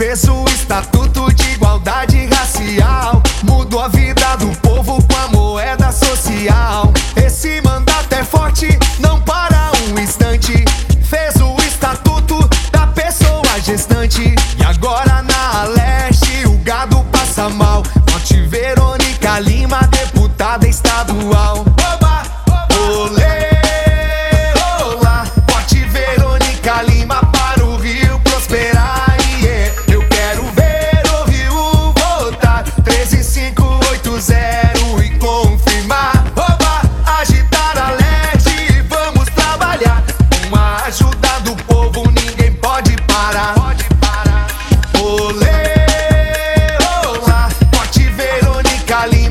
fez o Estatuto de Igualdade Racial, mudou a vida do povo com a moeda social. Esse mandato é forte, não para um instante. Fez o Estatuto da pessoa gestante. E agora na leste o gado passa mal. Vote Verônica Lima, deputada estadual. Oba! Olê! Olá! Vote Verônica Lima para o Rio prosperar. Yeah. Eu quero ver o Rio votar 13580 e confirmar. Oba! Agitar alerta e vamos trabalhar. Com a ajuda do povo ninguém pode parar. Olê! Olá! Vote Verônica Lima